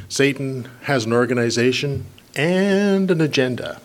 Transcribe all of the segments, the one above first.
Satan has an organization and an agenda.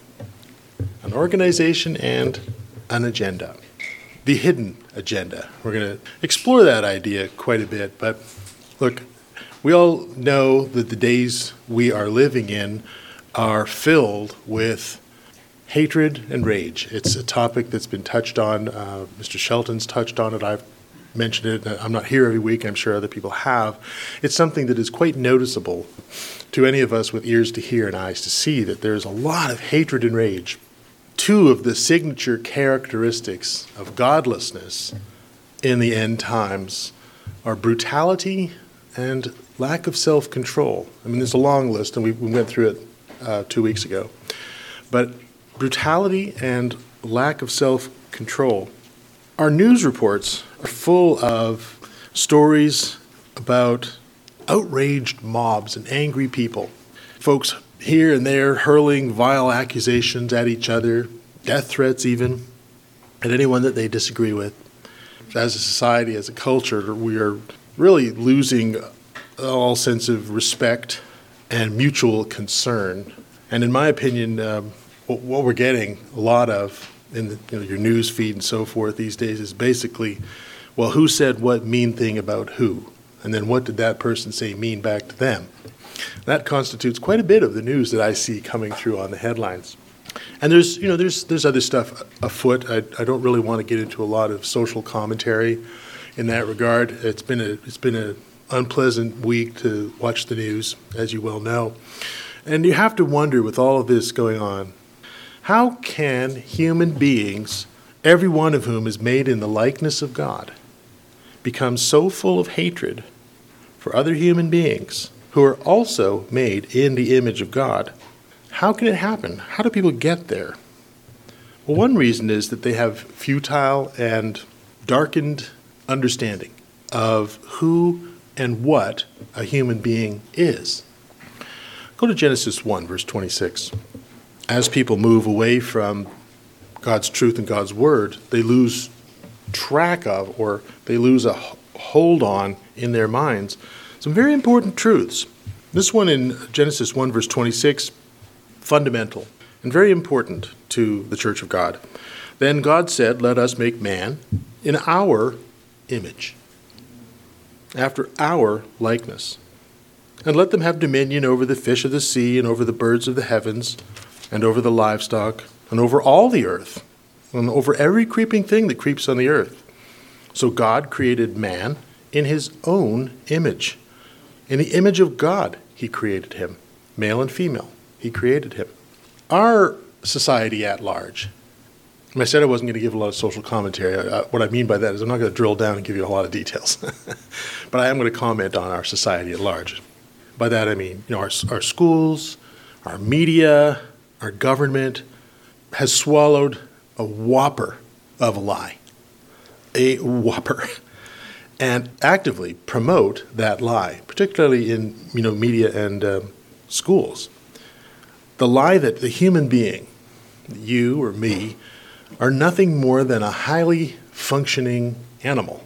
An organization and an agenda. The hidden agenda. We're going to explore that idea quite a bit, but look, we all know that the days we are living in are filled with hatred and rage. It's a topic that's been touched on. Mr. Shelton's touched on it. I've mentioned it. I'm not here every week. I'm sure other people have. It's something that is quite noticeable to any of us with ears to hear and eyes to see, that there's a lot of hatred and rage. Two of the signature characteristics of godlessness in the end times are brutality and lack of self-control. I mean, there's a long list, and we went through it 2 weeks ago. But brutality and lack of self-control. Our news reports are full of stories about outraged mobs and angry people. Folks here and there hurling vile accusations at each other, death threats even, at anyone that they disagree with. As a society, as a culture, we are really losing all sense of respect and mutual concern. And in my opinion, what we're getting a lot of in your news feed and so forth these days is basically, well, who said what mean thing about who? And then what did that person say mean back to them? That constitutes quite a bit of the news that I see coming through on the headlines. And there's other stuff afoot. I don't really want to get into a lot of social commentary in that regard. It's been a unpleasant week to watch the news, as you well know. And you have to wonder, with all of this going on, how can human beings, every one of whom is made in the likeness of God, become so full of hatred for other human beings who are also made in the image of God? How can it happen? How do people get there? Well, one reason is that they have futile and darkened understanding of who and what a human being is. Go to Genesis 1, verse 26. As people move away from God's truth and God's word, they lose track of, or they lose a hold on in their minds, some very important truths. This one in Genesis 1, verse 26, fundamental and very important to the church of God. Then God said, "Let us make man in our image, after our likeness, and let them have dominion over the fish of the sea, and over the birds of the heavens, and over the livestock, and over all the earth, and over every creeping thing that creeps on the earth." So God created man in his own image. In the image of God, he created him. Male and female, he created him. Our society at large, and I said I wasn't going to give a lot of social commentary. What I mean by that is I'm not going to drill down and give you a lot of details. But I am going to comment on our society at large. By that I mean, our schools, our media, our government has swallowed a whopper of a lie. A whopper. And actively promote that lie, particularly in media and schools. The lie that the human being, you or me, are nothing more than a highly functioning animal.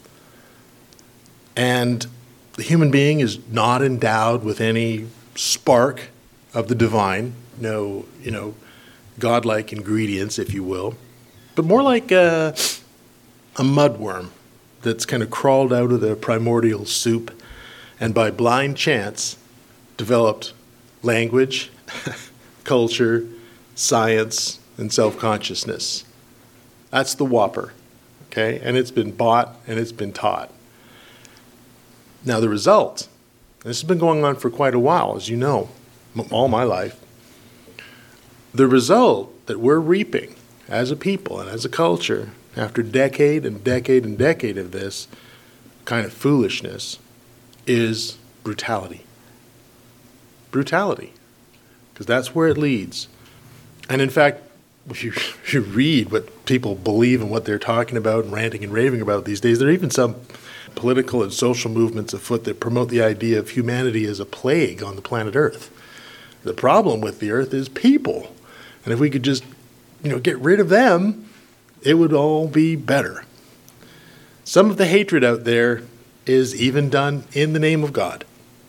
And the human being is not endowed with any spark of the divine, no, godlike ingredients, if you will, but more like a mudworm that's kind of crawled out of the primordial soup and by blind chance developed language, culture, science, and self-consciousness. That's the whopper, okay? And it's been bought and it's been taught. Now the result, this has been going on for quite a while, as you know, all my life. The result that we're reaping as a people and as a culture after decade and decade and decade of this kind of foolishness is brutality. Brutality. Because that's where it leads. And in fact, if you read what people believe and what they're talking about and ranting and raving about these days, there are even some political and social movements afoot that promote the idea of humanity as a plague on the planet Earth. The problem with the Earth is people. And if we could just, get rid of them, it would all be better. Some of the hatred out there is even done in the name of God.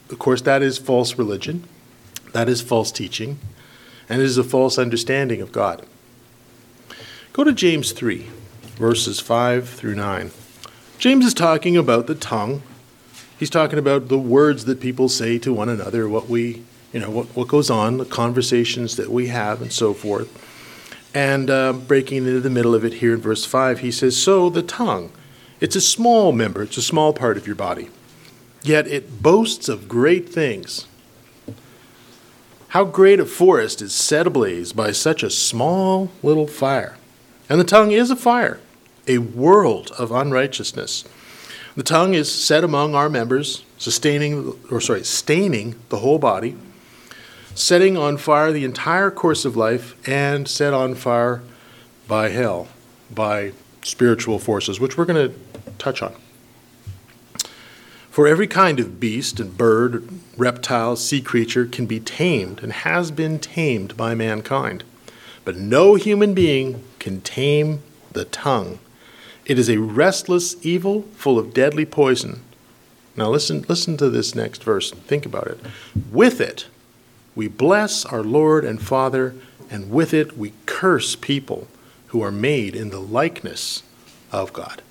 of course, that is false religion. That is false teaching. And it is a false understanding of God. Go to James 3, verses 5 through 9. James is talking about the tongue. He's talking about the words that people say to one another, what goes on, the conversations that we have, and so forth. And breaking into the middle of it here in verse 5, he says, so the tongue, it's a small member, it's a small part of your body, yet it boasts of great things. How great a forest is set ablaze by such a small little fire. And the tongue is a fire, a world of unrighteousness. The tongue is set among our members, staining the whole body, setting on fire the entire course of life, and set on fire by hell, by spiritual forces, which we're going to touch on. For every kind of beast and bird, reptile, sea creature can be tamed and has been tamed by mankind. But no human being can tame the tongue. It is a restless evil full of deadly poison. Now listen to this next verse and think about it. With it, we bless our Lord and Father, and with it we curse people who are made in the likeness of God.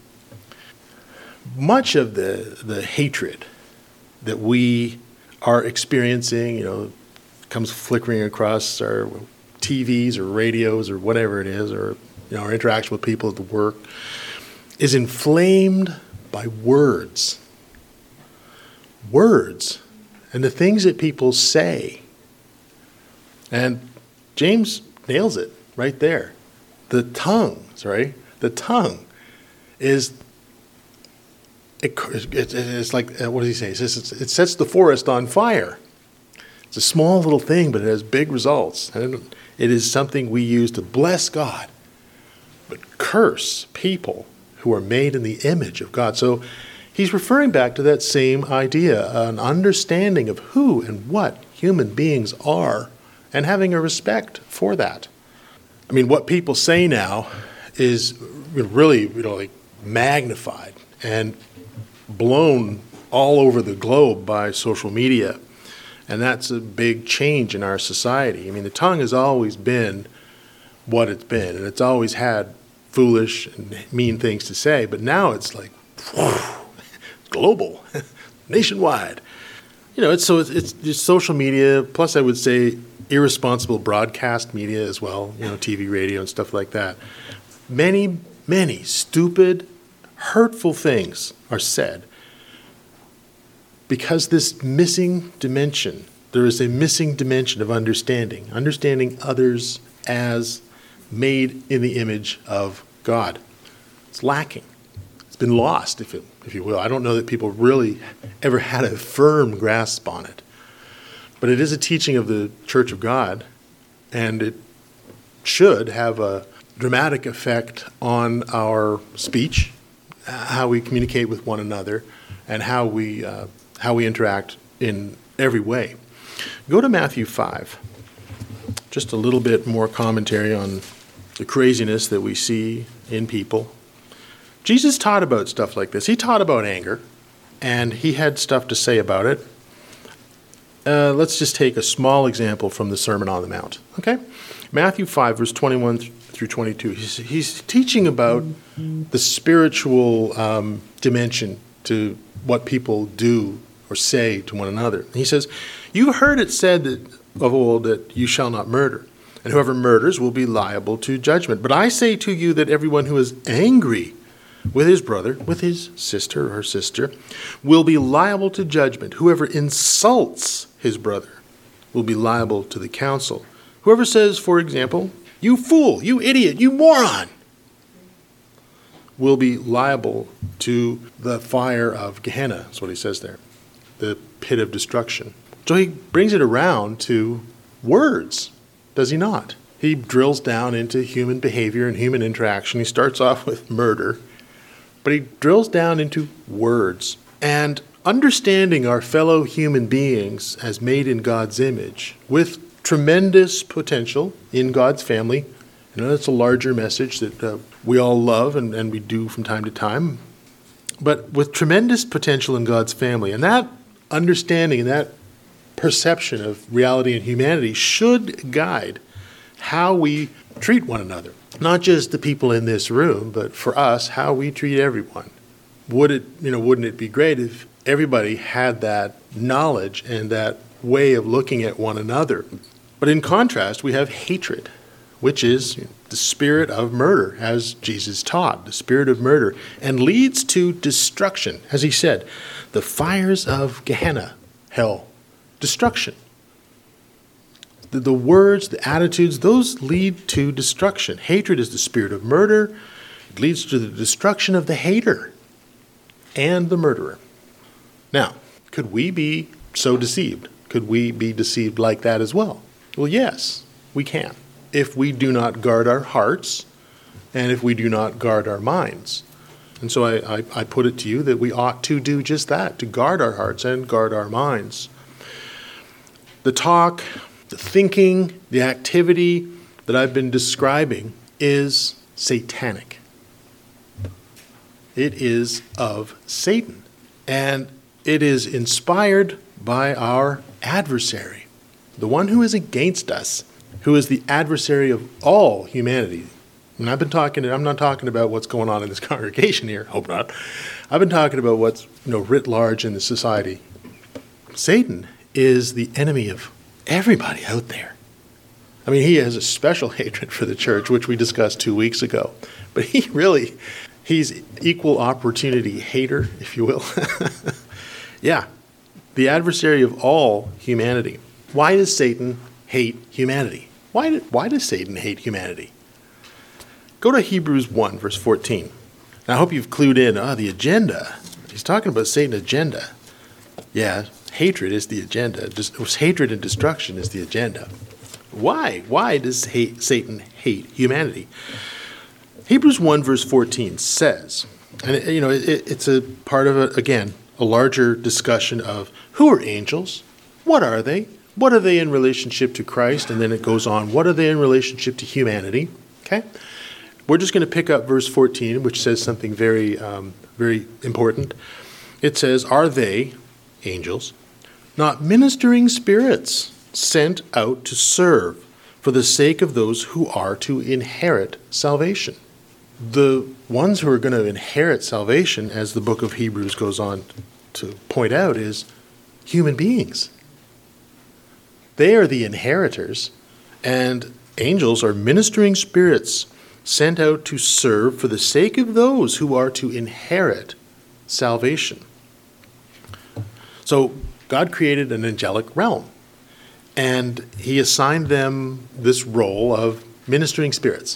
Much of the hatred that we are experiencing, comes flickering across our TVs or radios or whatever it is, or our interaction with people at the work, is inflamed by words. Words and the things that people say. And James nails it right there. The tongue is, it's like, what does he say? He says it sets the forest on fire. It's a small little thing, but it has big results. And it is something we use to bless God, but curse people who are made in the image of God. So he's referring back to that same idea, an understanding of who and what human beings are, and having a respect for that. I mean, what people say now is really magnified and blown all over the globe by social media. And that's a big change in our society. I mean, the tongue has always been what it's been, and it's always had foolish and mean things to say, but now it's like global, nationwide. It's just social media, plus I would say irresponsible broadcast media as well, TV, radio, and stuff like that. Many, many stupid, hurtful things are said because there is a missing dimension of understanding others as made in the image of God. It's lacking. It's been lost, if you will. I don't know that people really ever had a firm grasp on it. But it is a teaching of the Church of God, and it should have a dramatic effect on our speech, how we communicate with one another, and how we interact in every way. Go to Matthew 5. Just a little bit more commentary on the craziness that we see in people. Jesus taught about stuff like this. He taught about anger, and he had stuff to say about it. Let's just take a small example from the Sermon on the Mount. Okay? Matthew 5, verse 21 through 22. He's teaching about the spiritual dimension to what people do or say to one another. He says, "You heard it said that of old that you shall not murder, and whoever murders will be liable to judgment. But I say to you that everyone who is angry with his brother, with his sister or her sister, will be liable to judgment. Whoever insults his brother will be liable to the council. Whoever says, for example, 'You fool, you idiot, you moron,' will be liable to the fire of Gehenna." That's what he says there, the pit of destruction. So he brings it around to words, does he not? He drills down into human behavior and human interaction. He starts off with murder, but he drills down into words. And understanding our fellow human beings as made in God's image with tremendous potential in God's family. That's a larger message that we all love and we do from time to time. But with tremendous potential in God's family. And that understanding and that perception of reality and humanity should guide how we treat one another. Not just the people in this room, but for us, how we treat everyone. Wouldn't it be great if everybody had that knowledge and that way of looking at one another? But in contrast, we have hatred, which is the spirit of murder, as Jesus taught, the spirit of murder, and leads to destruction. As he said, the fires of Gehenna, hell, destruction. The words, the attitudes, those lead to destruction. Hatred is the spirit of murder. It leads to the destruction of the hater and the murderer. Now, could we be so deceived? Could we be deceived like that as well? Well, yes, we can, if we do not guard our hearts and if we do not guard our minds. And so I put it to you that we ought to do just that, to guard our hearts and guard our minds. The talk, the thinking, the activity that I've been describing is satanic. It is of Satan, and it is inspired by our adversary, the one who is against us, who is the adversary of all humanity. And I'm not talking about what's going on in this congregation here, hope not. I've been talking about what's writ large in the society. Satan is the enemy of everybody out there. I mean, he has a special hatred for the church, which we discussed 2 weeks ago. But he's equal opportunity hater, if you will. Yeah, the adversary of all humanity. Why does Satan hate humanity? Why does Satan hate humanity? Go to Hebrews 1, verse 14. Now, I hope you've clued in. The agenda. He's talking about Satan's agenda. Yeah, hatred is the agenda. Hatred and destruction is the agenda. Why? Why does Satan hate humanity? Hebrews 1, verse 14 says, and it's a part of, a larger discussion of who are angels? What are they? What are they in relationship to Christ? And then it goes on, what are they in relationship to humanity? Okay? We're just going to pick up verse 14, which says something very, very important. It says, are they, angels, not ministering spirits sent out to serve for the sake of those who are to inherit salvation? The ones who are going to inherit salvation, as the book of Hebrews goes on to point out, is human beings. They are the inheritors, and angels are ministering spirits sent out to serve for the sake of those who are to inherit salvation. So God created an angelic realm, and he assigned them this role of ministering spirits.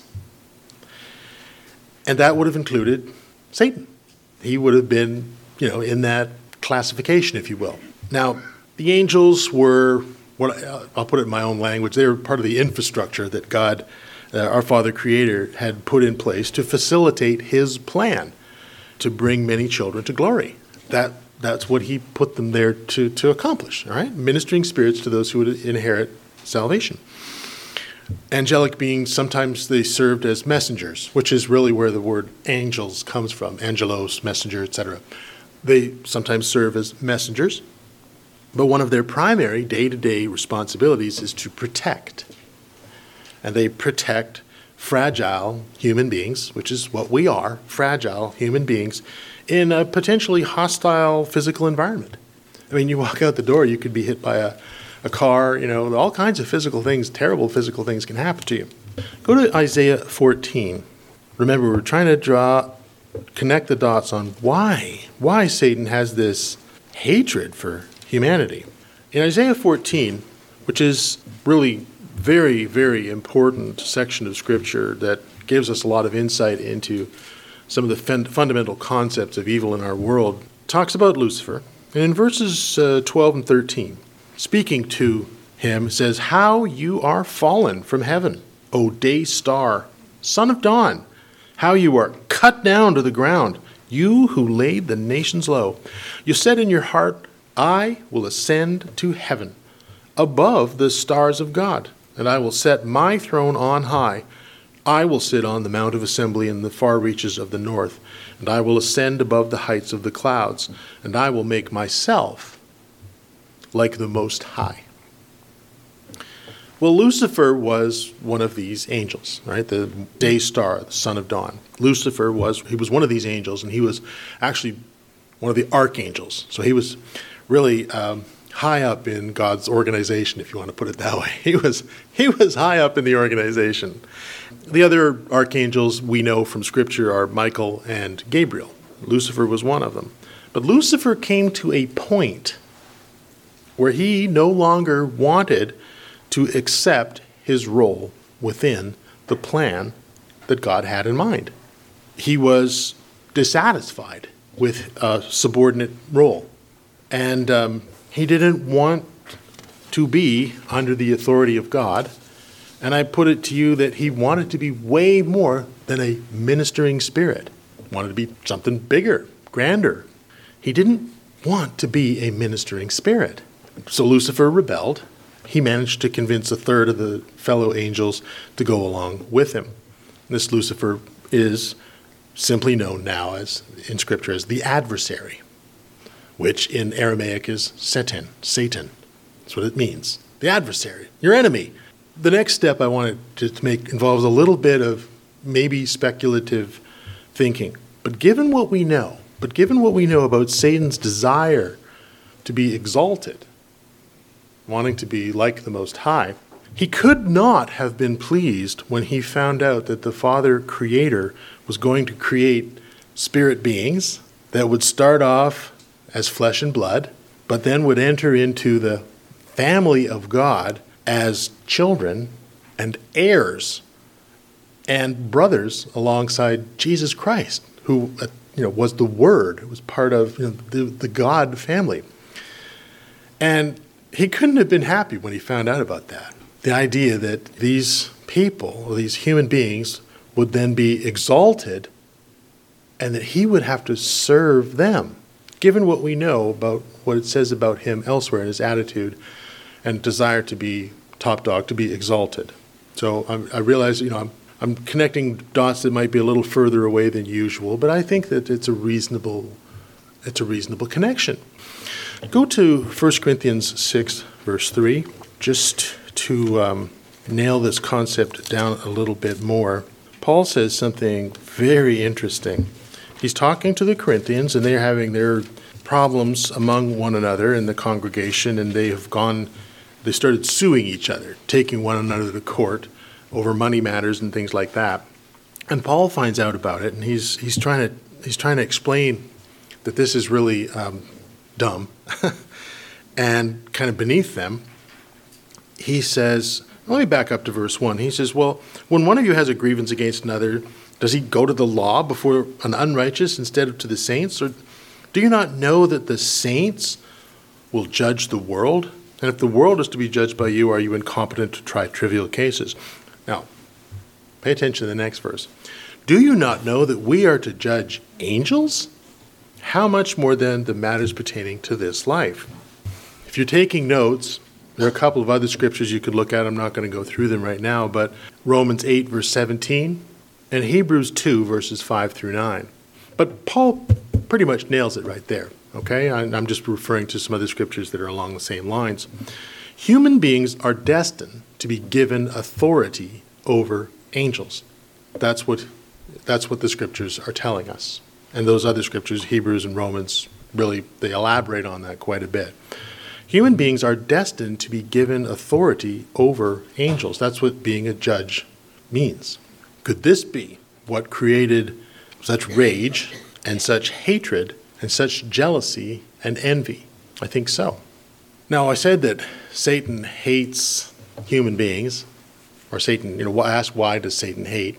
And that would have included Satan. He would have been, in that classification, if you will. Now, the angels were, I'll put it in my own language, they were part of the infrastructure that God, our Father Creator, had put in place to facilitate his plan to bring many children to glory. That's what he put them there to accomplish, all right? Ministering spirits to those who would inherit salvation. Angelic beings, sometimes they served as messengers, which is really where the word angels comes from, angelos, messenger, etc. They sometimes serve as messengers, but one of their primary day-to-day responsibilities is to protect. And they protect fragile human beings, which is what we are, fragile human beings, in a potentially hostile physical environment. I mean, you walk out the door, you could be hit by a car, all kinds of physical things, terrible physical things can happen to you. Go to Isaiah 14. Remember, we're trying to connect the dots on why Satan has this hatred for humanity. In Isaiah 14, which is really very, very important section of Scripture that gives us a lot of insight into some of the fundamental concepts of evil in our world, talks about Lucifer. And in verses 12 and 13, speaking to him, says, how you are fallen from heaven, O day star, son of dawn, how you are cut down to the ground, you who laid the nations low. You said in your heart, I will ascend to heaven, above the stars of God, and I will set my throne on high. I will sit on the mount of assembly in the far reaches of the north, and I will ascend above the heights of the clouds, and I will make myself like the Most High. Well, Lucifer was one of these angels, right? The day star, the son of dawn. Lucifer was one of these angels, and he was actually one of the archangels. So he was really high up in God's organization, if you want to put it that way. He was high up in the organization. The other archangels we know from Scripture are Michael and Gabriel. Lucifer was one of them. But Lucifer came to a point where he no longer wanted to accept his role within the plan that God had in mind. He was dissatisfied with a subordinate role. And he didn't want to be under the authority of God. And I put it to you that he wanted to be way more than a ministering spirit. He wanted to be something bigger, grander. He didn't want to be a ministering spirit. So Lucifer rebelled. He managed to convince a third of the fellow angels to go along with him. This Lucifer is simply known now as, in Scripture, as the adversary, which in Aramaic is Satan. That's what it means. The adversary, your enemy. The next step I wanted to make involves a little bit of maybe speculative thinking. But given what we know about Satan's desire to be exalted, wanting to be like the Most High, he could not have been pleased when he found out that the Father Creator was going to create spirit beings that would start off as flesh and blood, but then would enter into the family of God as children and heirs and brothers alongside Jesus Christ, who was the Word, was part of the God family. And he couldn't have been happy when he found out about that. The idea that these people, or these human beings, would then be exalted and that he would have to serve them. Given what we know about what it says about him elsewhere in his attitude and desire to be top dog, to be exalted. So I realize, I'm connecting dots that might be a little further away than usual, but I think that it's a reasonable connection. Go to 1 Corinthians 6, verse 3, just to nail this concept down a little bit more. Paul says something very interesting. He's talking to the Corinthians, and they're having their problems among one another in the congregation, and they started suing each other, taking one another to court over money matters and things like that. And Paul finds out about it, and he's trying to explain that this is really dumb and kind of beneath them. He says, let me back up to verse 1. He says, well, when one of you has a grievance against another, does he go to the law before an unrighteous instead of to the saints? Or do you not know that the saints will judge the world? And if the world is to be judged by you, are you incompetent to try trivial cases? Now, pay attention to the next verse. Do you not know that we are to judge angels? How much more then the matters pertaining to this life? If you're taking notes, there are a couple of other scriptures you could look at. I'm not going to go through them right now, but Romans 8, verse 17, and Hebrews 2, verses 5 through 9. But Paul pretty much nails it right there, okay? I'm just referring to some other scriptures that are along the same lines. Human beings are destined to be given authority over angels. That's what the scriptures are telling us. And those other scriptures, Hebrews and Romans, really, they elaborate on that quite a bit. Human beings are destined to be given authority over angels. That's what being a judge means. Could this be what created such rage and such hatred and such jealousy and envy? I think so. Now, I said that Satan hates human beings, or Satan, asked why does Satan hate?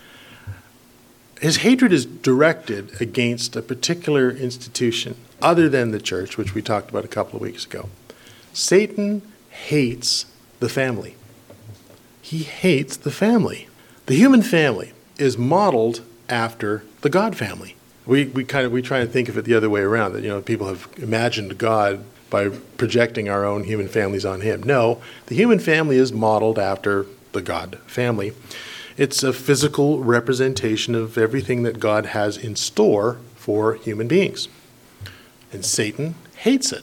His hatred is directed against a particular institution other than the church, which we talked about a couple of weeks ago. Satan hates the family. He hates the family. The human family is modeled after the God family. We try and think of it the other way around, that people have imagined God by projecting our own human families on him. No, the human family is modeled after the God family. It's a physical representation of everything that God has in store for human beings. And Satan hates it.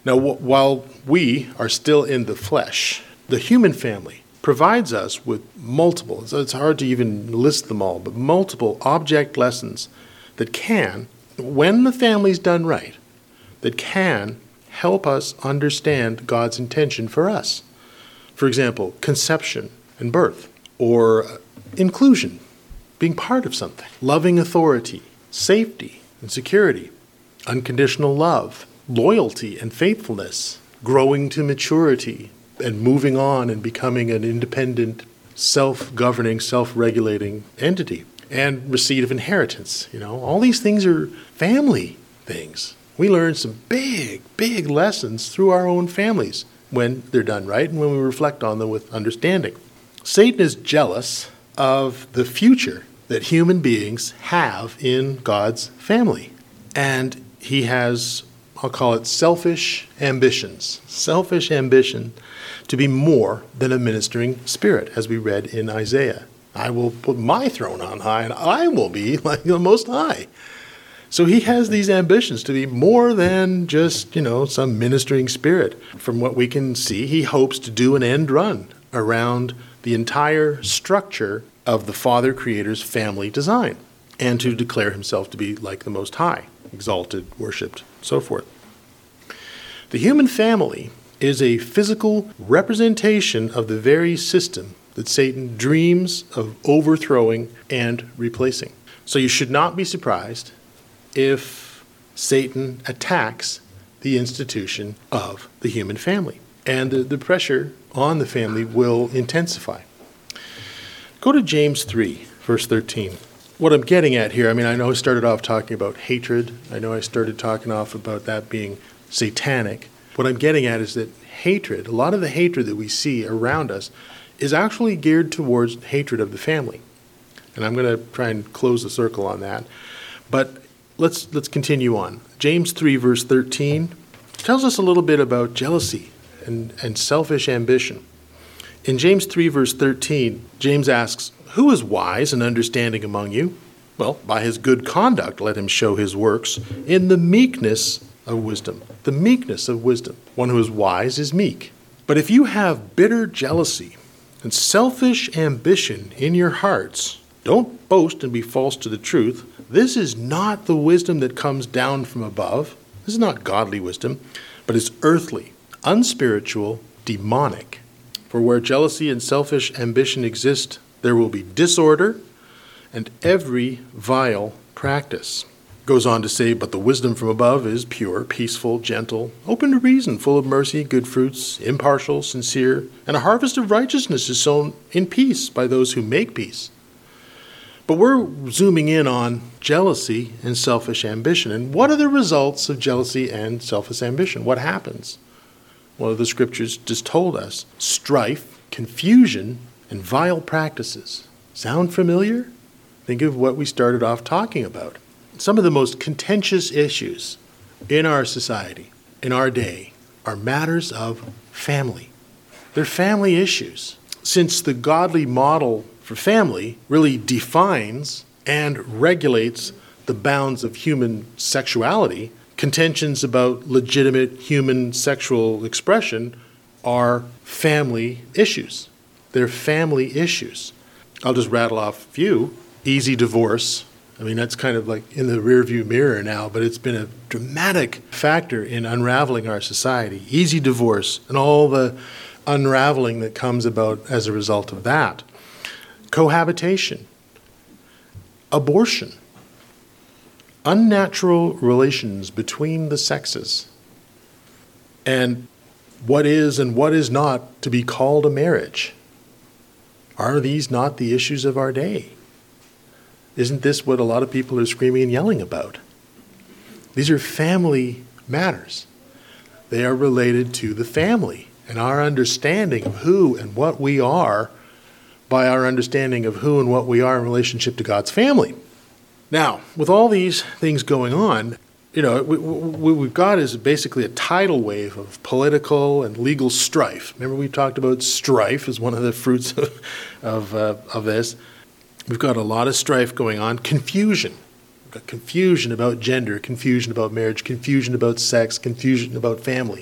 Now, while we are still in the flesh, the human family provides us with multiple, it's hard to even list them all, but multiple object lessons that can, when the family's done right, that can help us understand God's intention for us. For example, conception and birth, or inclusion, being part of something, loving authority, safety and security, unconditional love, loyalty and faithfulness, growing to maturity and moving on and becoming an independent, self-governing, self-regulating entity, and receipt of inheritance. All these things are family things. We learn some big, big lessons through our own families when they're done right and when we reflect on them with understanding. Satan is jealous of the future that human beings have in God's family. And he has, I'll call it selfish ambitions. Selfish ambition to be more than a ministering spirit, as we read in Isaiah. I will put my throne on high, and I will be like the Most High. So he has these ambitions to be more than just, some ministering spirit. From what we can see, he hopes to do an end run around the entire structure of the Father Creator's family design, and to declare himself to be like the Most High, exalted, worshipped, so forth. The human family is a physical representation of the very system that Satan dreams of overthrowing and replacing. So you should not be surprised if Satan attacks the institution of the human family. And the pressure on the family will intensify. Go to James 3, verse 13. What I'm getting at here, I know I started off talking about hatred. I know I started talking off about that being satanic. What I'm getting at is that hatred, a lot of the hatred that we see around us, is actually geared towards hatred of the family. And I'm going to try and close the circle on that. But let's continue on. James 3, verse 13 tells us a little bit about jealousy and selfish ambition. In James 3, verse 13, James asks, "Who is wise and understanding among you? Well, by his good conduct let him show his works in the meekness of wisdom." The meekness of wisdom. One who is wise is meek. But if you have bitter jealousy and selfish ambition in your hearts, don't boast and be false to the truth. This is not the wisdom that comes down from above. This is not godly wisdom, but it's earthly, unspiritual, demonic. For where jealousy and selfish ambition exist, there will be disorder and every vile practice. Goes on to say, but the wisdom from above is pure, peaceful, gentle, open to reason, full of mercy, good fruits, impartial, sincere, and a harvest of righteousness is sown in peace by those who make peace. But we're zooming in on jealousy and selfish ambition. And what are the results of jealousy and selfish ambition? What happens? Well, the scriptures just told us. Strife, confusion, and vile practices. Sound familiar? Think of what we started off talking about. Some of the most contentious issues in our society, in our day, are matters of family. They're family issues. Since the godly model for family really defines and regulates the bounds of human sexuality, contentions about legitimate human sexual expression are family issues. They're family issues. I'll just rattle off a few. Easy divorce. That's kind of like in the rearview mirror now, but it's been a dramatic factor in unraveling our society. Easy divorce and all the unraveling that comes about as a result of that. Cohabitation, abortion, unnatural relations between the sexes, and what is and what is not to be called a marriage. Are these not the issues of our day? Isn't this what a lot of people are screaming and yelling about? These are family matters. They are related to the family and our understanding of who and what we are by our understanding of who and what we are in relationship to God's family. Now, with all these things going on, what we've got is basically a tidal wave of political and legal strife. Remember we talked about strife as one of the fruits of this. We've got a lot of strife going on. Confusion. We've got confusion about gender, confusion about marriage, confusion about sex, confusion about family.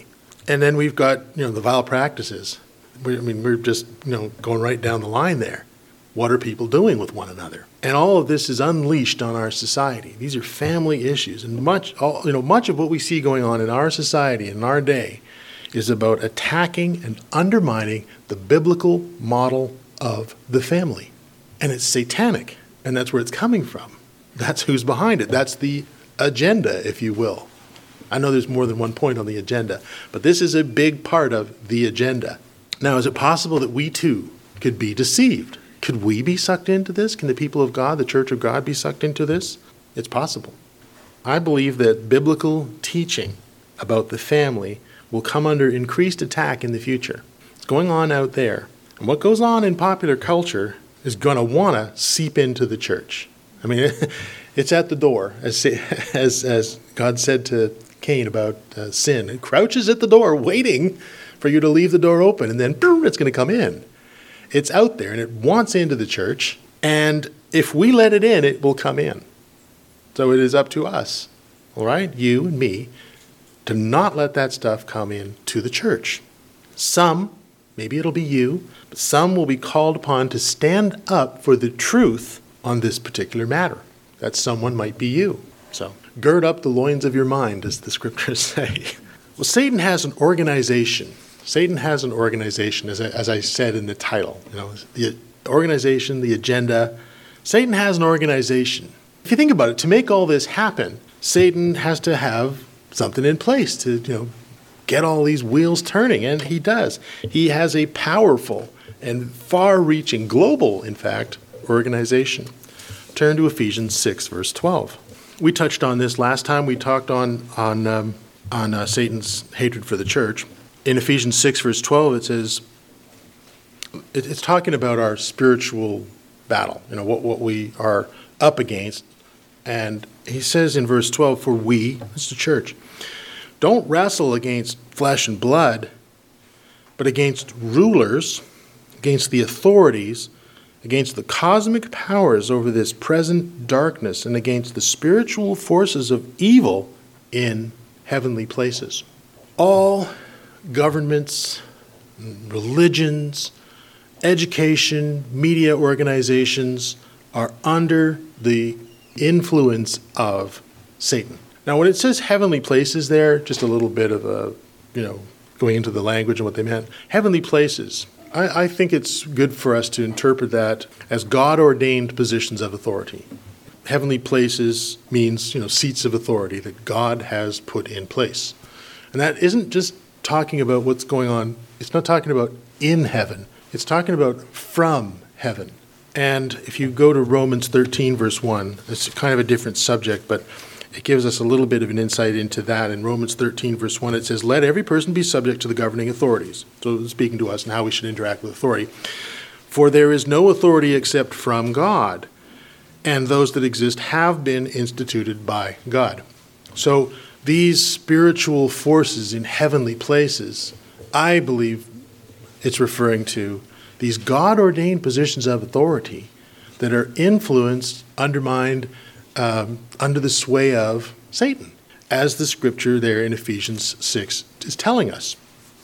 And then we've got, the vile practices. We're just, going right down the line there. What are people doing with one another? And all of this is unleashed on our society. These are family issues. And much of what we see going on in our society, in our day, is about attacking and undermining the biblical model of the family. And it's satanic. And that's where it's coming from. That's who's behind it. That's the agenda, if you will. I know there's more than one point on the agenda, but this is a big part of the agenda. Now, is it possible that we too could be deceived? Could we be sucked into this? Can the people of God, the Church of God, be sucked into this? It's possible. I believe that biblical teaching about the family will come under increased attack in the future. It's going on out there. And what goes on in popular culture is going to want to seep into the church. It's at the door, as God said to Cain about sin. It crouches at the door waiting for you to leave the door open, and then boom, it's going to come in. It's out there, and it wants into the church, and if we let it in, it will come in. So it is up to us, all right, you and me, to not let that stuff come in to the church. Some, maybe it'll be you, but some will be called upon to stand up for the truth on this particular matter. That someone might be you. So gird up the loins of your mind, as the scriptures say. Well, Satan has an organization. Satan has an organization, as I said in the title. The organization, the agenda. Satan has an organization. If you think about it, to make all this happen, Satan has to have something in place to, get all these wheels turning, and he does. He has a powerful and far-reaching, global, in fact, organization. Turn to Ephesians 6, verse 12. We touched on this last time. We talked on Satan's hatred for the church. In Ephesians 6, verse 12, it says, it's talking about our spiritual battle, what we are up against. And he says in verse 12, for we, that's the church, don't wrestle against flesh and blood, but against rulers, against the authorities, against the cosmic powers over this present darkness, and against the spiritual forces of evil in heavenly places. All governments, religions, education, media organizations are under the influence of Satan. Now, when it says heavenly places there, just a little bit of going into the language and what they meant. Heavenly places. I think it's good for us to interpret that as God-ordained positions of authority. Heavenly places means, seats of authority that God has put in place. And that isn't just talking about what's going on. It's not talking about in heaven. It's talking about from heaven. And if you go to Romans 13, verse 1, it's kind of a different subject, but it gives us a little bit of an insight into that. In Romans 13, verse 1, it says, let every person be subject to the governing authorities. So it's speaking to us and how we should interact with authority. For there is no authority except from God, and those that exist have been instituted by God. So these spiritual forces in heavenly places, I believe it's referring to these God-ordained positions of authority that are influenced, undermined, under the sway of Satan, as the scripture there in Ephesians 6 is telling us.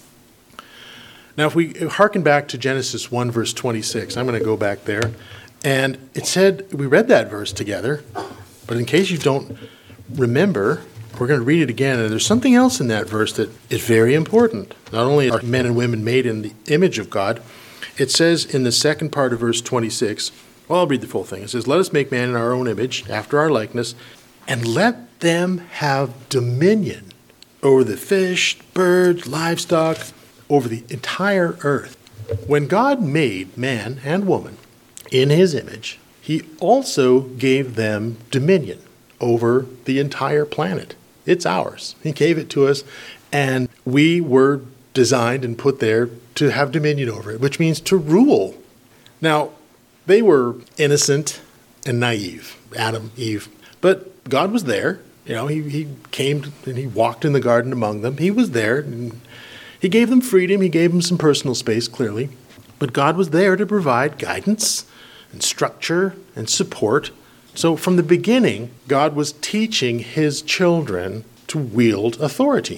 Now, if we hearken back to Genesis 1, verse 26, I'm going to go back there, and it said, we read that verse together, but in case you don't remember, we're going to read it again, and there's something else in that verse that is very important. Not only are men and women made in the image of God, it says in the second part of verse 26, well, I'll read the full thing. It says, let us make man in our own image, after our likeness, and let them have dominion over the fish, birds, livestock, over the entire earth. When God made man and woman in his image, he also gave them dominion over the entire planet. It's ours. He gave it to us, and we were designed and put there to have dominion over it, which means to rule. Now, they were innocent and naive, Adam, Eve. But God was there. He came and he walked in the garden among them. He was there. And he gave them freedom. He gave them some personal space, clearly. But God was there to provide guidance and structure and support. So from the beginning, God was teaching his children to wield authority.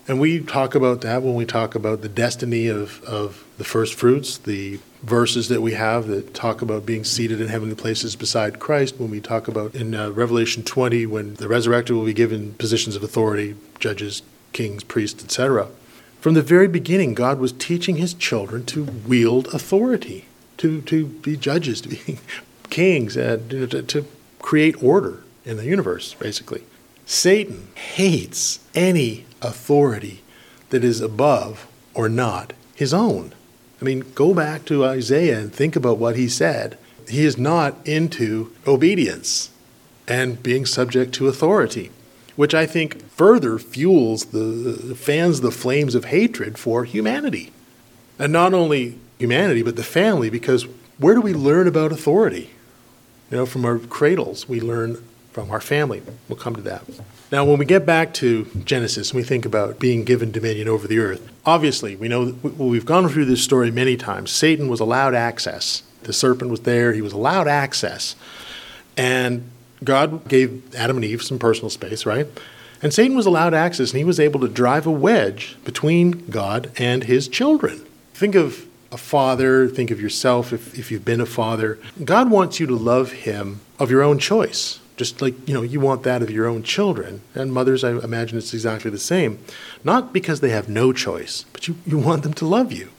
And we talk about that when we talk about the destiny of the first fruits, the verses that we have that talk about being seated in heavenly places beside Christ, when we talk about in Revelation 20, when the resurrected will be given positions of authority, judges, kings, priests, etc. From the very beginning, God was teaching his children to wield authority, to be judges, to be kings, to create order in the universe, basically. Satan hates any authority that is above or not his own. I mean, go back to Isaiah and think about what he said. He is not into obedience and being subject to authority, which I think further fuels fans the flames of hatred for humanity. And not only humanity, but the family, because where do we learn about authority? From our cradles, we learn from our family. We'll come to that. Now, when we get back to Genesis and we think about being given dominion over the earth, obviously, we know we've gone through this story many times. Satan was allowed access. The serpent was there. He was allowed access. And God gave Adam and Eve some personal space, right? And Satan was allowed access, and he was able to drive a wedge between God and his children. Think of a father. Think of yourself if you've been a father. God wants you to love him of your own choice. Just like, you want that of your own children. And mothers, I imagine it's exactly the same. Not because they have no choice, but you want them to love you.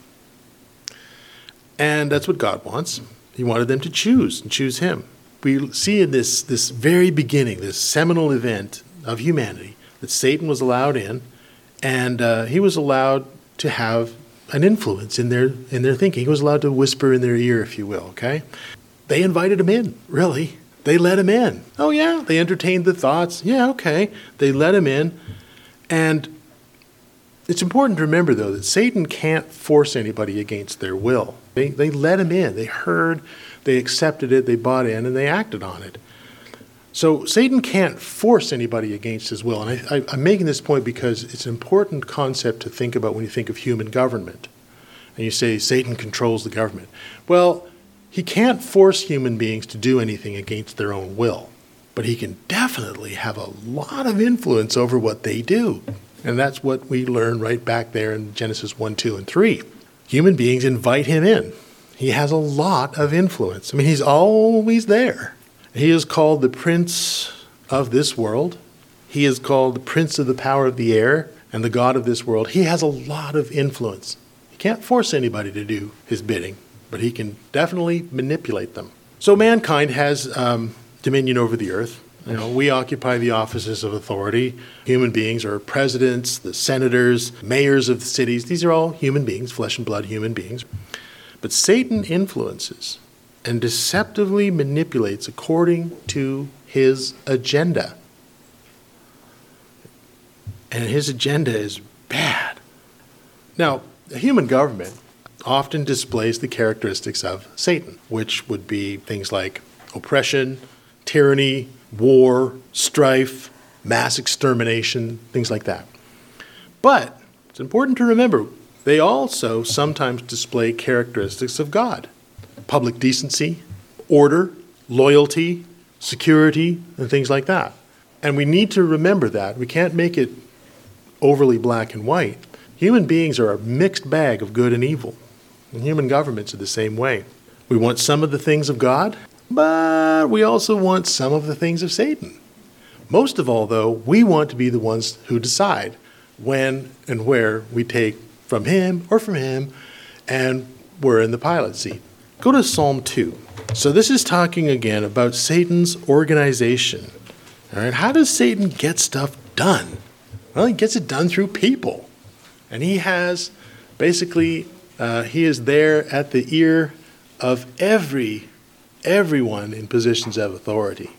And that's what God wants. He wanted them to choose him. We see in this very beginning, this seminal event of humanity, that Satan was allowed in, and he was allowed to have an influence in their thinking. He was allowed to whisper in their ear, if you will, okay? They invited him in, really. They let him in. Oh, yeah, they entertained the thoughts. Yeah, okay. They let him in. And it's important to remember, though, that Satan can't force anybody against their will. They let him in. They heard, they accepted it, they bought in, and they acted on it. So Satan can't force anybody against his will. And I'm making this point because it's an important concept to think about when you think of human government. And you say Satan controls the government. Well, he can't force human beings to do anything against their own will, but he can definitely have a lot of influence over what they do. And that's what we learn right back there in Genesis 1, 2, and 3. Human beings invite him in. He has a lot of influence. I mean, he's always there. He is called the prince of this world. He is called the prince of the power of the air and the god of this world. He has a lot of influence. He can't force anybody to do his bidding, but he can definitely manipulate them. So mankind has dominion over the earth. We occupy the offices of authority. Human beings are presidents, the senators, mayors of the cities. These are all human beings, flesh and blood human beings. But Satan influences and deceptively manipulates according to his agenda. And his agenda is bad. Now, the human government often displays the characteristics of Satan, which would be things like oppression, tyranny, war, strife, mass extermination, things like that. But it's important to remember, they also sometimes display characteristics of God. Public decency, order, loyalty, security, and things like that. And we need to remember that. We can't make it overly black and white. Human beings are a mixed bag of good and evil. And human governments are the same way. We want some of the things of God, but we also want some of the things of Satan. Most of all, though, we want to be the ones who decide when and where we take from him or from him, and we're in the pilot seat. Go to Psalm 2. So this is talking again about Satan's organization. All right, how does Satan get stuff done? Well, he gets it done through people. And he has basically, he is there at the ear of everyone in positions of authority.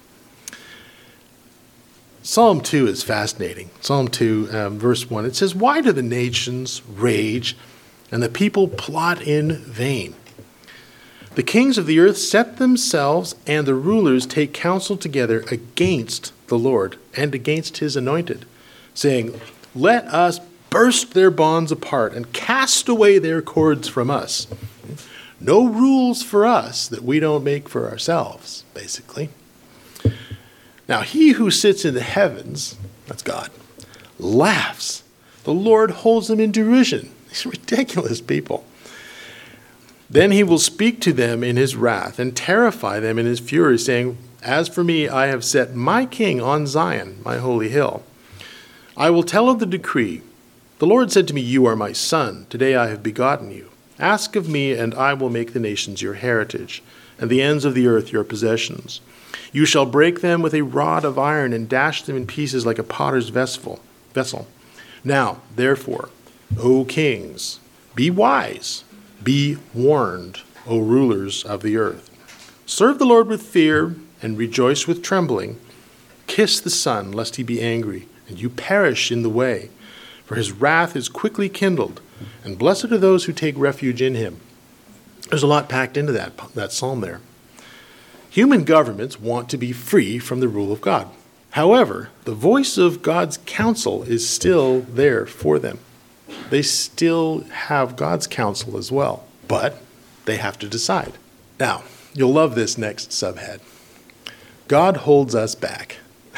Psalm 2 is fascinating. Psalm 2, verse 1, it says, "Why do the nations rage and the people plot in vain? The kings of the earth set themselves, and the rulers take counsel together against the Lord and against his anointed, saying, let us burst their bonds apart and cast away their cords from us." No rules for us that we don't make for ourselves, basically. Now, he who sits in the heavens, that's God, laughs. The The Lord holds them in derision. These ridiculous people. Then he will speak to them in his wrath and terrify them in his fury, saying, as for me, I have set my king on Zion, my holy hill. I will tell of the decree. The Lord said to me, you are my son. Today I have begotten you. Ask of me, and I will make the nations your heritage, and the ends of the earth your possessions. You shall break them with a rod of iron and dash them in pieces like a potter's vessel. Now, therefore, O kings, be wise, be warned, O rulers of the earth. Serve the Lord with fear and rejoice with trembling. Kiss the Son, lest he be angry, and you perish in the way. For his wrath is quickly kindled, and blessed are those who take refuge in him. There's a lot packed into that psalm there. Human governments want to be free from the rule of God. However, the voice of God's counsel is still there for them. They still have God's counsel as well, but they have to decide. Now, you'll love this next subhead. God holds us back.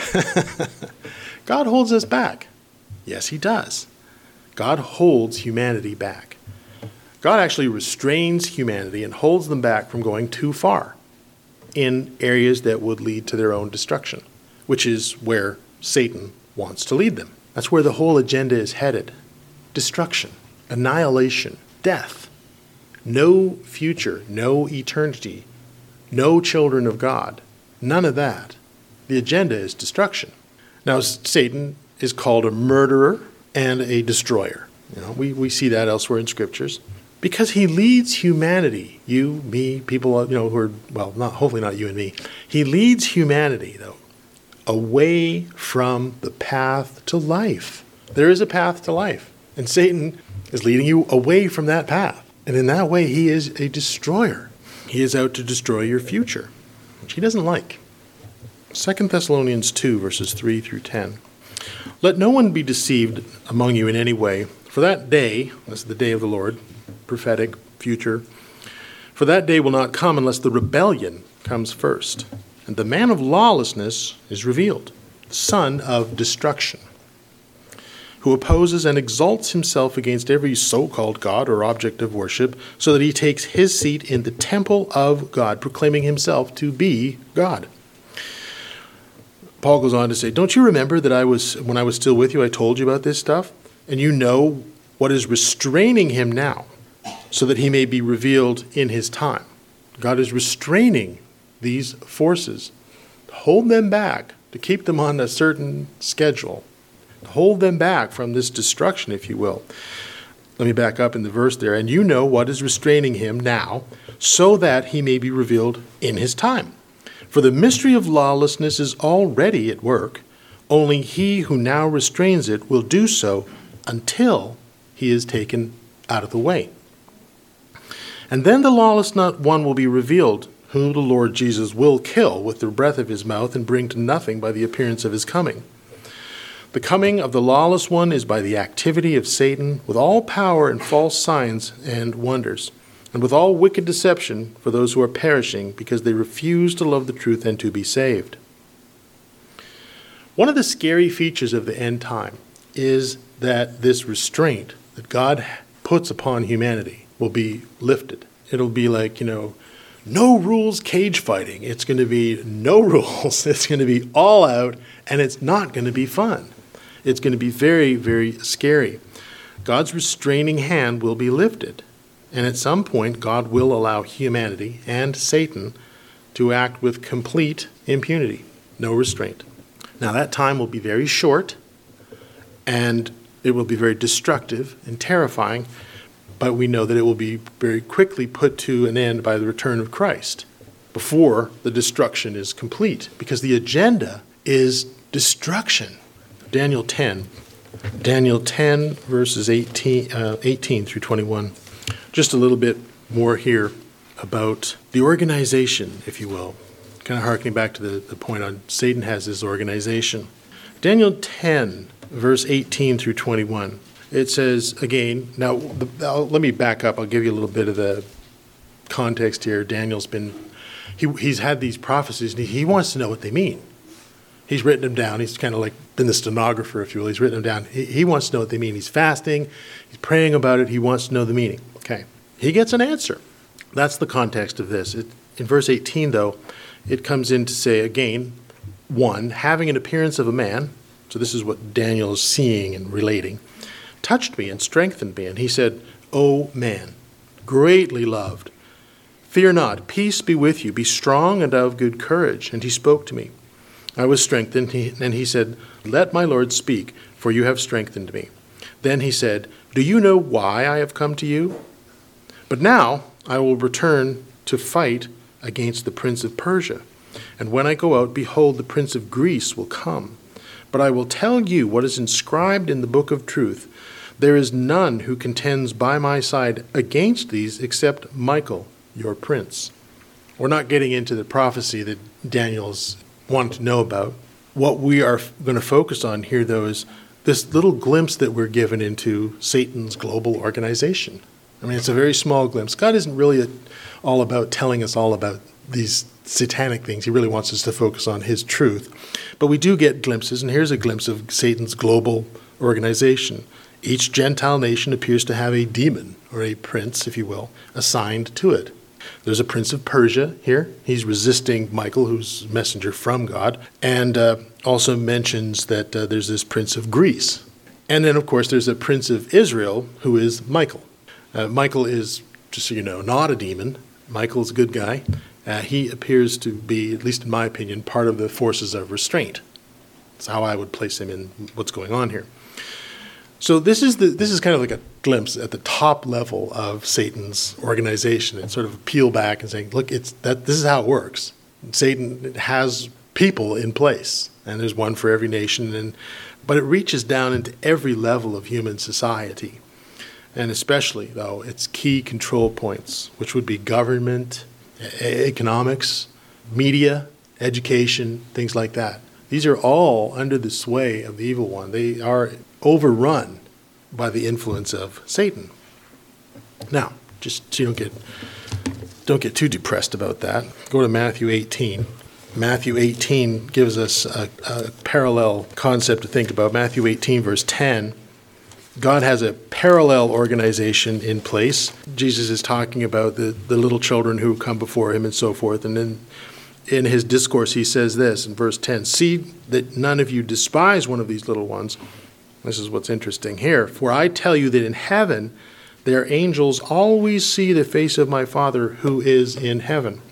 God holds us back. Yes, he does. God holds humanity back. God actually restrains humanity and holds them back from going too far in areas that would lead to their own destruction, which is where Satan wants to lead them. That's where the whole agenda is headed. Destruction, annihilation, death, no future, no eternity, no children of God, none of that. The agenda is destruction. Now, Satan is called a murderer and a destroyer. We see that elsewhere in scriptures because he leads humanity, you, me, people, who are, hopefully not you and me. He leads humanity, though, away from the path to life. There is a path to life. And Satan is leading you away from that path. And in that way, he is a destroyer. He is out to destroy your future, which he doesn't like. 2 Thessalonians 2, verses 3 through 10. Let no one be deceived among you in any way, for that day, that's the day of the Lord, prophetic, future, for that day will not come unless the rebellion comes first, and the man of lawlessness is revealed, the son of destruction, who opposes and exalts himself against every so-called God or object of worship, so that he takes his seat in the temple of God, proclaiming himself to be God. Paul goes on to say, don't you remember that when I was still with you, I told you about this stuff? And you know what is restraining him now, so that he may be revealed in his time. God is restraining these forces, to hold them back, to keep them on a certain schedule, hold them back from this destruction, if you will. Let me back up in the verse there. And you know what is restraining him now, so that he may be revealed in his time. For the mystery of lawlessness is already at work. Only he who now restrains it will do so until he is taken out of the way. And then the lawless one will be revealed, whom the Lord Jesus will kill with the breath of his mouth and bring to nothing by the appearance of his coming. The coming of the lawless one is by the activity of Satan, with all power and false signs and wonders, and with all wicked deception for those who are perishing, because they refuse to love the truth and to be saved. One of the scary features of the end time is that this restraint that God puts upon humanity will be lifted. It'll be like, no rules cage fighting. It's going to be no rules. It's going to be all out, and it's not going to be fun. It's going to be very, very scary. God's restraining hand will be lifted. And at some point, God will allow humanity and Satan to act with complete impunity, no restraint. Now, that time will be very short, and it will be very destructive and terrifying, but we know that it will be very quickly put to an end by the return of Christ before the destruction is complete, because the agenda is destruction. Daniel 10, verses 18 through 21. Just a little bit more here about the organization, if you will. Kind of harkening back to the point on Satan has his organization. Daniel 10, verse 18 through 21. It says, again, now let me back up. I'll give you a little bit of the context here. Daniel's he's had these prophecies, and he wants to know what they mean. He's written them down. He's kind of like been the stenographer, if you will. He's written them down. He wants to know what they mean. He's fasting. He's praying about it. He wants to know the meaning. Okay. He gets an answer. That's the context of this. In verse 18, though, it comes in to say again, 1, having an appearance of a man, so this is what Daniel is seeing and relating, touched me and strengthened me. And he said, O man, greatly loved, fear not, peace be with you, be strong and of good courage. And he spoke to me. I was strengthened, and he said, let my Lord speak, for you have strengthened me. Then he said, do you know why I have come to you? But now I will return to fight against the prince of Persia. And when I go out, behold, the prince of Greece will come. But I will tell you what is inscribed in the book of truth. There is none who contends by my side against these except Michael, your prince. We're not getting into the prophecy that Daniel's wanted to know about. What we are going to focus on here, though, is this little glimpse that we're given into Satan's global organization. I mean, it's a very small glimpse. God isn't really all about telling us all about these satanic things. He really wants us to focus on his truth. But we do get glimpses, and here's a glimpse of Satan's global organization. Each Gentile nation appears to have a demon, or a prince, if you will, assigned to it. There's a prince of Persia here. He's resisting Michael, who's a messenger from God, and also mentions that there's this prince of Greece. And then, of course, there's a prince of Israel, who is Michael. Michael is, just so you know, not a demon. Michael's a good guy. He appears to be, at least in my opinion, part of the forces of restraint. That's how I would place him in what's going on here. So this is kind of like a glimpse at the top level of Satan's organization, and sort of peel back and saying, look, this is how it works. Satan has people in place, and there's one for every nation, but it reaches down into every level of human society, and especially, though, its key control points, which would be government, economics, media, education, things like that. These are all under the sway of the evil one. They are overrun by the influence of Satan. Now, just so you don't get too depressed about that, go to Matthew 18. Matthew 18 gives us a parallel concept to think about. Matthew 18, verse 10. God has a parallel organization in place. Jesus is talking about the little children who come before him and so forth. And then in his discourse, he says this in verse 10, see that none of you despise one of these little ones. This is what's interesting here. For I tell you that in heaven, their angels always see the face of my Father who is in heaven.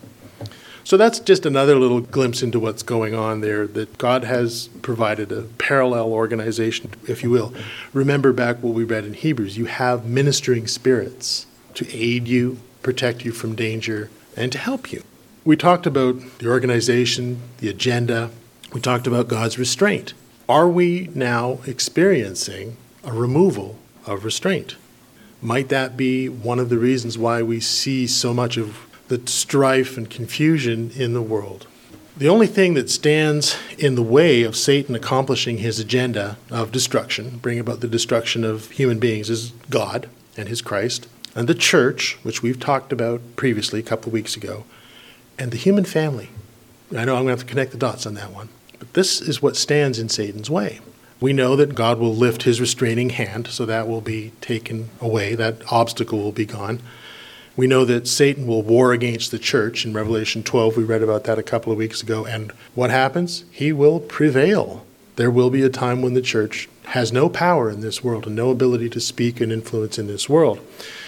So that's just another little glimpse into what's going on there, that God has provided a parallel organization, if you will. Remember back what we read in Hebrews. You have ministering spirits to aid you, protect you from danger, and to help you. We talked about the organization, the agenda. We talked about God's restraint. Are we now experiencing a removal of restraint? Might that be one of the reasons why we see so much of the strife and confusion in the world? The only thing that stands in the way of Satan accomplishing his agenda of destruction, bringing about the destruction of human beings, is God and his Christ, and the church, which we've talked about previously a couple of weeks ago, and the human family. I know I'm going to have to connect the dots on that one. But this is what stands in Satan's way. We know that God will lift his restraining hand, so that will be taken away. That obstacle will be gone. We know that Satan will war against the church. In Revelation 12, we read about that a couple of weeks ago. And what happens? He will prevail. There will be a time when the church has no power in this world and no ability to speak and influence in this world.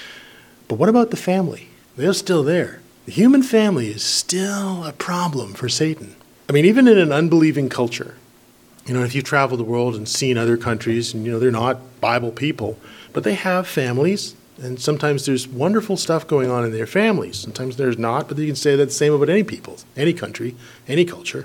But what about the family? They're still there. The human family is still a problem for Satan. I mean, even in an unbelieving culture, if you've traveled the world and seen other countries, and, they're not Bible people, but they have families, and sometimes there's wonderful stuff going on in their families. Sometimes there's not, but you can say that the same about any people, any country, any culture.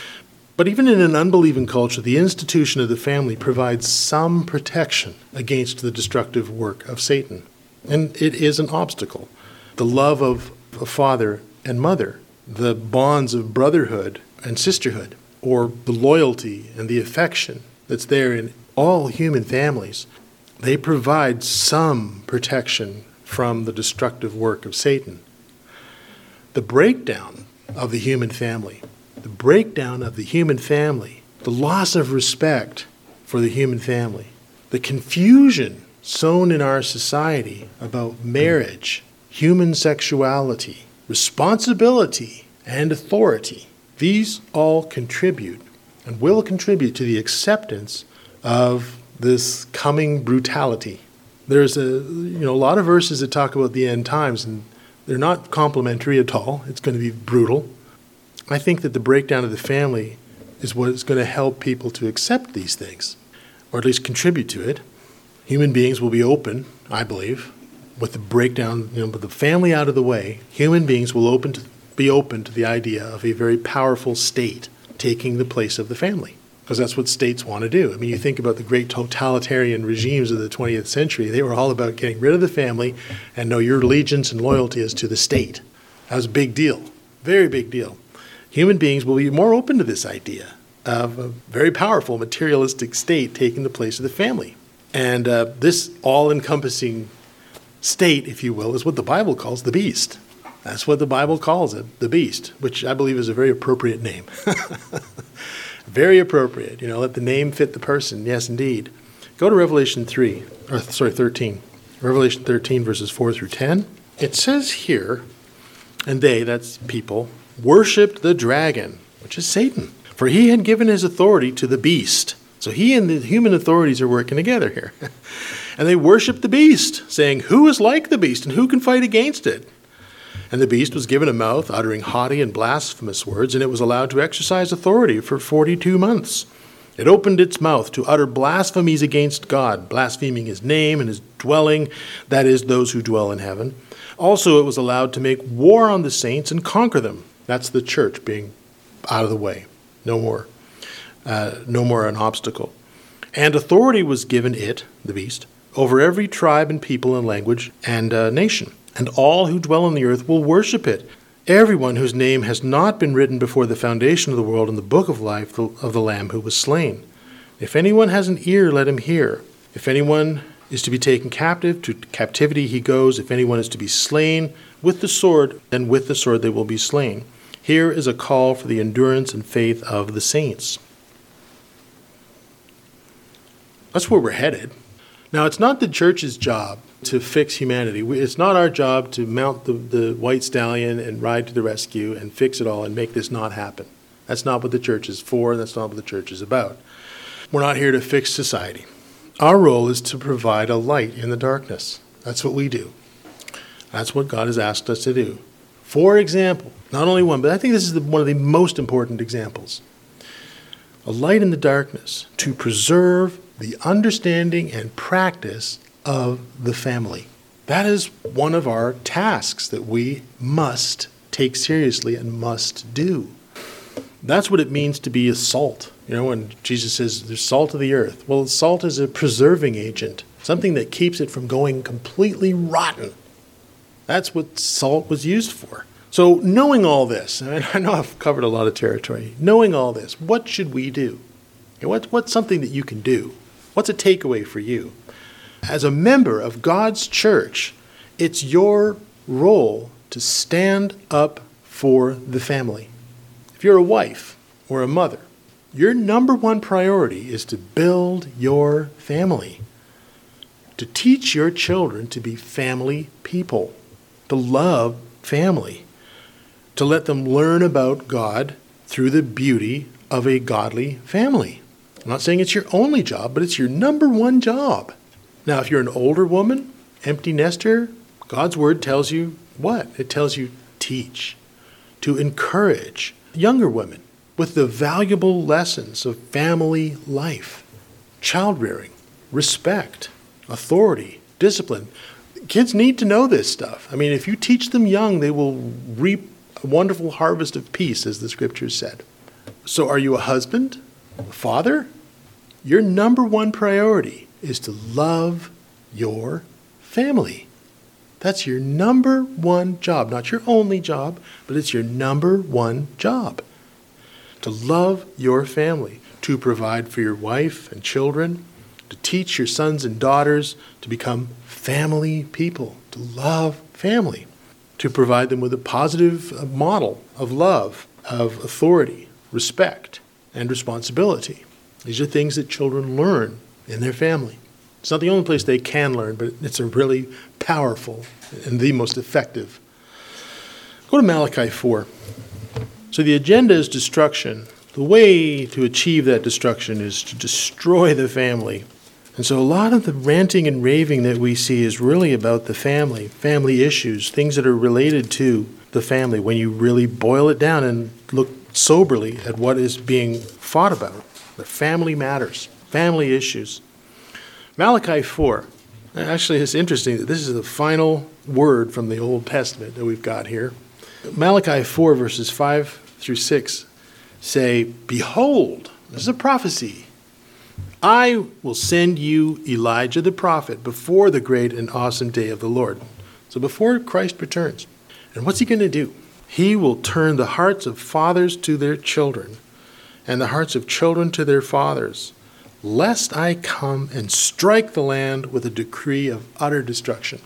But even in an unbelieving culture, the institution of the family provides some protection against the destructive work of Satan. And it is an obstacle. The love of a father and mother, the bonds of brotherhood and sisterhood, or the loyalty and the affection that's there in all human families, they provide some protection from the destructive work of Satan. The breakdown of the human family the loss of respect for the human family, the confusion sown in our society about marriage, human sexuality, responsibility, and authority. These all contribute and will contribute to the acceptance of this coming brutality. There's a lot of verses that talk about the end times, and they're not complimentary at all. It's going to be brutal. I think that the breakdown of the family is what is going to help people to accept these things, or at least contribute to it. Human beings will be open, I believe, with the breakdown, with the family out of the way. Human beings will be open to the idea of a very powerful state taking the place of the family, because that's what states want to do. I mean, you think about the great totalitarian regimes of the 20th century. They were all about getting rid of the family and know your allegiance and loyalty is to the state. That was a big deal, very big deal. Human beings will be more open to this idea of a very powerful materialistic state taking the place of the family. And this all-encompassing state, if you will, is what the Bible calls the beast. That's what the Bible calls it, the beast, which I believe is a very appropriate name. Very appropriate. Let the name fit the person. Yes, indeed. Go to Revelation 13. Revelation 13, verses 4 through 10. It says here, and they, that's people, worshipped the dragon, which is Satan, for he had given his authority to the beast. So he and the human authorities are working together here. And they worshiped the beast, saying, "Who is like the beast, and who can fight against it?" And the beast was given a mouth, uttering haughty and blasphemous words, and it was allowed to exercise authority for 42 months. It opened its mouth to utter blasphemies against God, blaspheming his name and his dwelling, that is, those who dwell in heaven. Also, it was allowed to make war on the saints and conquer them. That's the church being out of the way. No more an obstacle. And authority was given it, the beast, over every tribe and people and language and nation. And all who dwell on the earth will worship it. Everyone whose name has not been written before the foundation of the world in the book of life of the Lamb who was slain. If anyone has an ear, let him hear. If anyone is to be taken captive, to captivity he goes. If anyone is to be slain with the sword, then with the sword they will be slain. Here is a call for the endurance and faith of the saints. That's where we're headed. Now, it's not the church's job to fix humanity. It's not our job to mount the white stallion and ride to the rescue and fix it all and make this not happen. That's not what the church is for, and that's not what the church is about. We're not here to fix society. Our role is to provide a light in the darkness. That's what we do. That's what God has asked us to do. For example, not only one, but I think this is one of the most important examples. A light in the darkness to preserve the understanding and practice of the family. That is one of our tasks that we must take seriously and must do. That's what it means to be a salt. When Jesus says there's salt of the earth. Well, salt is a preserving agent, something that keeps it from going completely rotten. That's what salt was used for. So knowing all this, and I know I've covered a lot of territory, knowing all this, what should we do? What's something that you can do? What's a takeaway for you? As a member of God's church, it's your role to stand up for the family. If you're a wife or a mother, your number one priority is to build your family, to teach your children to be family people, to love family, to let them learn about God through the beauty of a godly family. I'm not saying it's your only job, but it's your number one job. Now, if you're an older woman, empty nester, God's word tells you what? It tells you teach, to encourage younger women with the valuable lessons of family life, child-rearing, respect, authority, discipline. Kids need to know this stuff. I mean, if you teach them young, they will reap a wonderful harvest of peace, as the scriptures said. So are you a husband, a father? Your number one priority is to love your family. That's your number one job. Not your only job, but it's your number one job. To love your family, to provide for your wife and children, to teach your sons and daughters to become family people, to love family, to provide them with a positive model of love, of authority, respect, and responsibility. These are things that children learn in their family. It's not the only place they can learn, but it's a really powerful and the most effective. Go to Malachi 4. So the agenda is destruction. The way to achieve that destruction is to destroy the family. And so a lot of the ranting and raving that we see is really about the family issues, things that are related to the family when you really boil it down and look soberly at what is being fought about. The family matters, family issues. Malachi 4. Actually, it's interesting that this is the final word from the Old Testament that we've got here. Malachi 4, verses 5 through 6 say, "Behold," this is a prophecy, "I will send you Elijah the prophet before the great and awesome day of the Lord." So before Christ returns. And what's he going to do? He will turn the hearts of fathers to their children and the hearts of children to their fathers, lest I come and strike the land with a decree of utter destruction.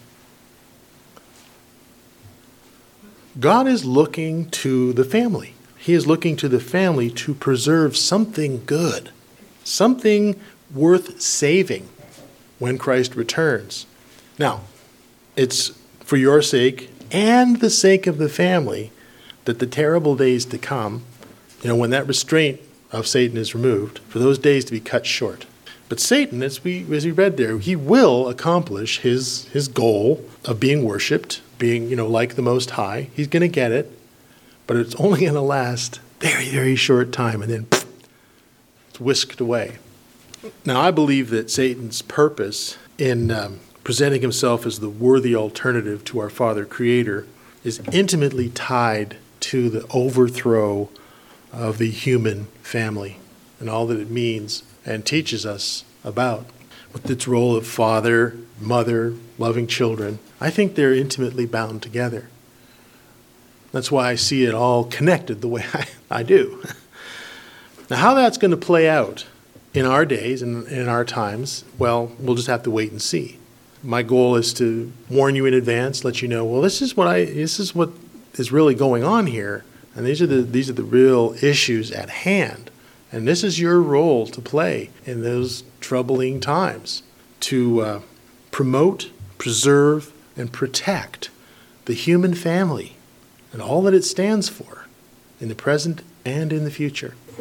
God is looking to the family. He is looking to the family to preserve something good, something worth saving when Christ returns. Now, it's for your sake and the sake of the family that the terrible days to come, when that restraint of Satan is removed, for those days to be cut short. But Satan, as we read there, he will accomplish his goal of being worshipped, being, like the Most High. He's going to get it, but it's only going to last very, very short time, and then it's whisked away. Now, I believe that Satan's purpose in presenting himself as the worthy alternative to our Father Creator is intimately tied to the overthrow of the human family and all that it means and teaches us about. With its role of father, mother, loving children, I think they're intimately bound together. That's why I see it all connected the way I do. Now, how that's going to play out in our days and in our times, well, we'll just have to wait and see. My goal is to warn you in advance, let you know, well, this is what is really going on here, and these are the real issues at hand. And this is your role to play in those troubling times, to promote, preserve, and protect the human family and all that it stands for in the present and in the future.